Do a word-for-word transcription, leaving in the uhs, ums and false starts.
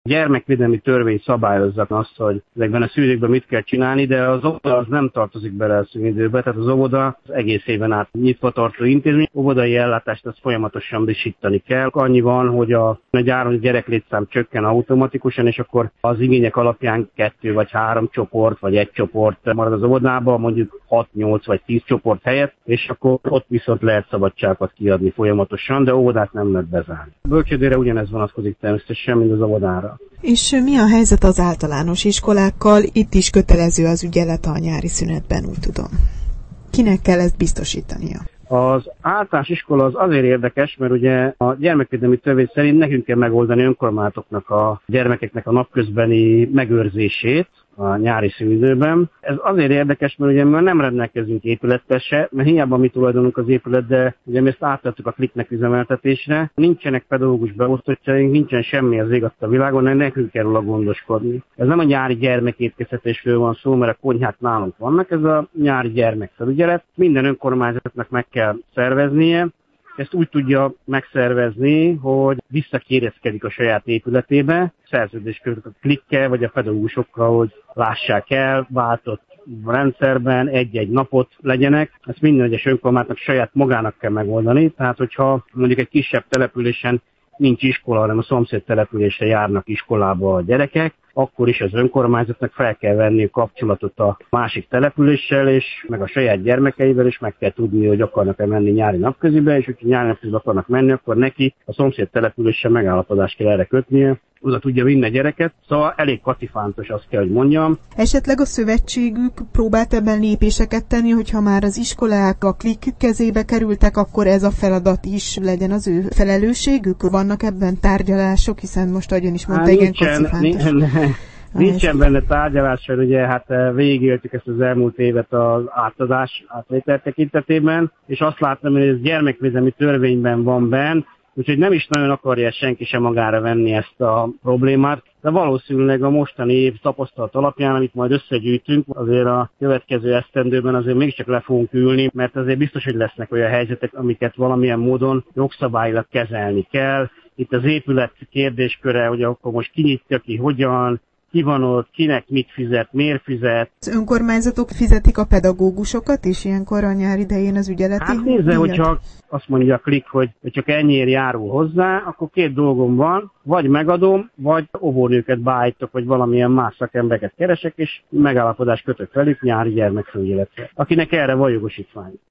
gyermekvédelmi törvény szabályozza azt, hogy ezekben a szülőkben mit kell csinálni, de az óvoda az nem tartozik bele a szünidőbe, tehát az óvoda az egész éven át nyitva tartó intézmény. Óvodai ellátást azt folyamatosan biztosítani kell. Annyi van, hogy a gyáron gyereklétszám csökken automatikusan, és akkor az igények alapján kettő vagy három csoport, vagy egy csoport marad az óvodában, mondjuk hat, nyolc vagy tíz csoport helyett, és akkor ott viszont lehet szabadságokat kiadni folyamatosan, de óvodát nem lehet bezárni. Bölcsődére ugyanez vonatkozik természetesen, mint az óvodára. És mi a helyzet az általános iskolákkal? Itt is kötelező az ügyelet a nyári szünetben, úgy tudom. Kinek kell ezt biztosítania? Az általános iskola az azért érdekes, mert ugye a gyermekvédelmi törvény szerint nekünk kell megoldani önkormányzatoknak a gyermekeknek a napközbeni megőrzését a nyári szünidőben. Ez azért érdekes, mert ugye mi nem rendelkezünk épülettel se, mert hiába mi tulajdonunk az épület, de ugye mi ezt átadtuk a Kliknek üzemeltetésre. Nincsenek pedagógus beosztottjaink, nincsen semmi az ég a világon, de nekünk kell róla gondoskodni. Ez nem a nyári gyermekétkeztetésről van szó, mert a konyhák nálunk vannak, ez a nyári gyermekfelügyelet. Minden önkormányzatnak meg kell szerveznie. Ezt úgy tudja megszervezni, hogy visszakérdezkedik a saját épületébe, szerződés kötött a Klikkel vagy a pedagógusokkal, hogy lássák el, váltott rendszerben egy-egy napot legyenek. Ezt minden egyes önkormányzatnak saját magának kell megoldani. Tehát, hogyha mondjuk egy kisebb településen nincs iskola, hanem a szomszéd településre járnak iskolába a gyerekek, akkor is az önkormányzatnak fel kell venni a kapcsolatot a másik településsel, és meg a saját gyermekeivel, és meg kell tudni, hogy akarnak-e menni nyári napközibe, és hogyha nyári napközibe akarnak menni, akkor neki a szomszéd településsel megállapodást kell erre kötnie, oda tudja vinni a gyereket, szóval elég katifántos, azt kell, hogy mondjam. Esetleg a szövetségük próbált ebben lépéseket tenni, hogyha már az iskolák a Klik kezébe kerültek, akkor ez a feladat is legyen az ő felelősségük? Vannak ebben tárgyalások, hiszen most, ahogy ön is mondta, igen kacifántos. Nincsen benne tárgyalás, mert ugye hát végigéltük ezt az elmúlt évet az átadás átvétel tekintetében, és azt láttam, hogy ez gyermekvédelmi törvényben van benn, úgyhogy nem is nagyon akarja senki sem magára venni ezt a problémát, de valószínűleg a mostani év tapasztalat alapján, amit majd összegyűjtünk, azért a következő esztendőben azért mégiscsak le fogunk ülni, mert azért biztos, hogy lesznek olyan helyzetek, amiket valamilyen módon jogszabályilag kezelni kell. Itt az épület kérdésköre, hogy akkor most kinyitja ki, hogyan, ki van ott, kinek mit fizet, miért fizet. Az önkormányzatok fizetik a pedagógusokat is ilyenkor a nyár idején az ügyeleti? Hát nézze, hogyha azt mondja a Klik, hogy, hogy csak ennyiért járul hozzá, akkor két dolgom van, vagy megadom, vagy óvónőket beállítok, vagy valamilyen más szakembereket keresek, és megállapodást kötök velük nyári gyermekfelügyeletre, akinek erre van jogosítvány.